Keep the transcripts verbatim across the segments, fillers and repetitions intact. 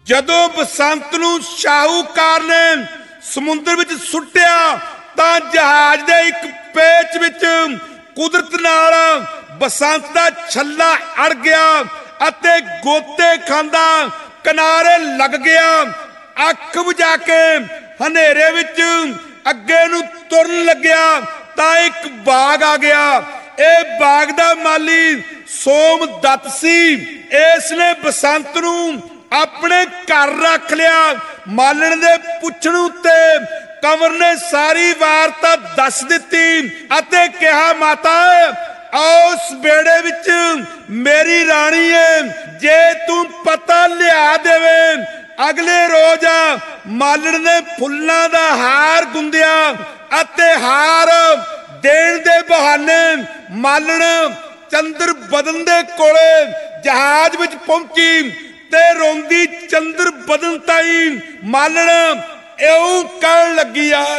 जदों बसंत नूं शाहूकार ने समुंदर विच सुट्टिया तां जहाज दे एक पेच विच कुदरत नाल बसंत दा छल्ला अड़ गया अते गोते खांदा किनारे लग गया। अख बुझा के हनेरे विच अगे नूं तुरन लग्या तां एक बाग आ गया। ए बाग दा माली सोमदत्त सी। इसने बसंत नूं अपने घर रख लिया। मालण दे पुछण उत्ते कंवर ने सारी वारता दस दिती अते कहा माता उस बेड़े विच मेरी राणी है, जे तू पता लिया देवे। अगले रोज मालण ने फुल्लां दा हार गुंदिया अते हार देण दे बहाने मालण चंद्र बदन दे कोले जहाज विच पहुंची ते रोंदी चंद्र बदन ताई मालण एऊ कहण लगी आ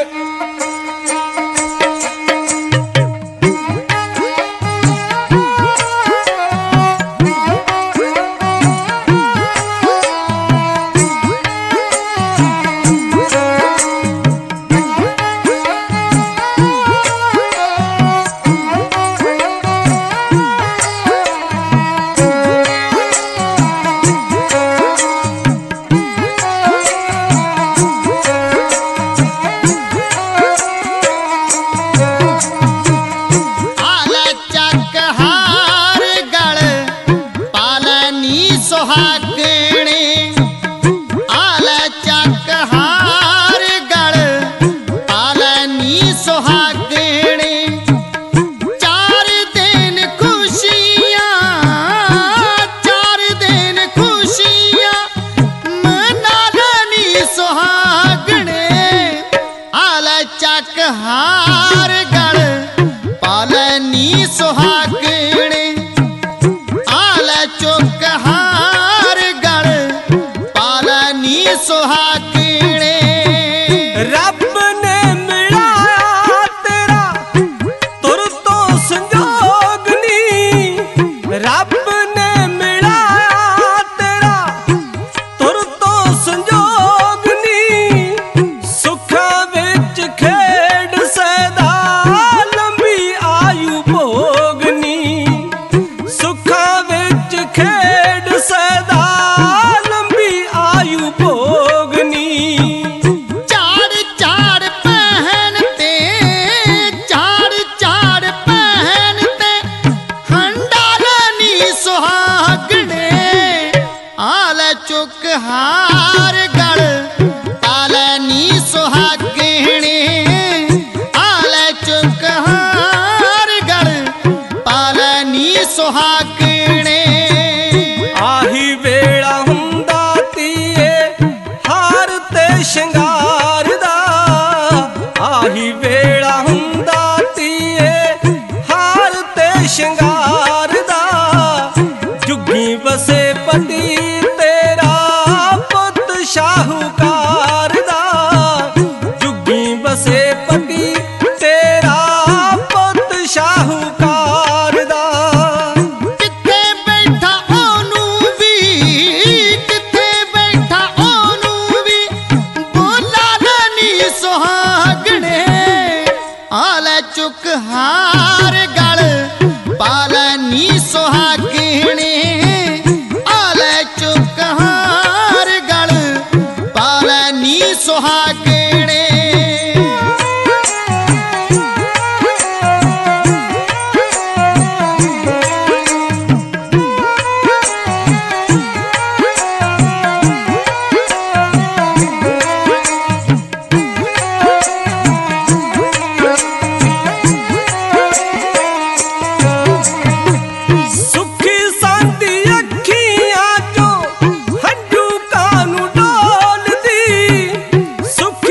सुखी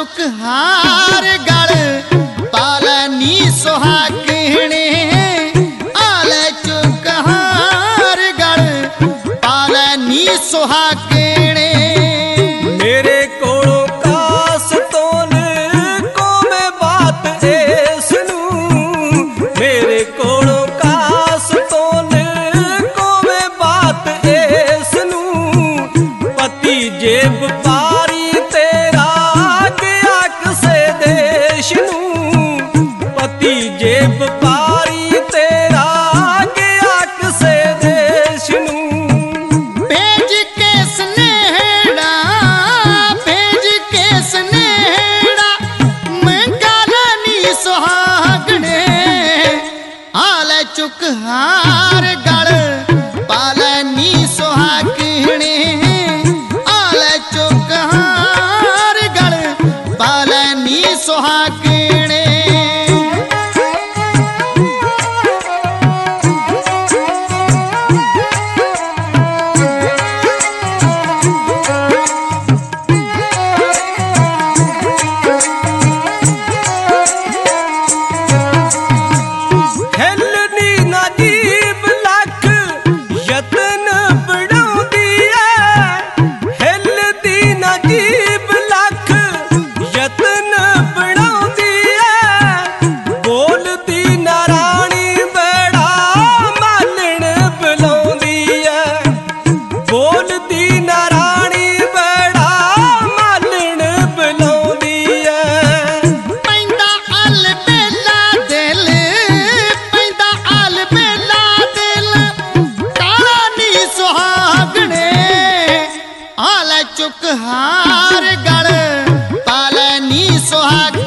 चुक हार गल पाले नी सुहागणे आले चुक हार गल पाले नी सुहागणे मेरे कोलों कास तोल को मैं बात इसनू मेरे कोलों कास तोल को मैं बात इसनू पति जेब पारी तेरा गया किसे देश नू पति जेब पारी तेरा गया किसे देश नू भेज के स्नेहड़ा भेज के स्नेहड़ा मंगला नी सुहागणे आले चुक हार गल पाले नी सुहागणे आले चुक हार गल पाले नी सुहागणे हिलनी ना जीब लख यतन बढ़ाउंदी है हिलदी ना जीब लख यतन बढ़ाउंदी है बोलदी ना रानी बड़ा मालण बुलाउंदी है बोलदी ना रानी बड़ा मालण बुलाउंदी है पैंदा अल बेला दिल पैंदा अल बेला दिल काला नी सुहागणे आले चुक हार गल पाले नी सुहाग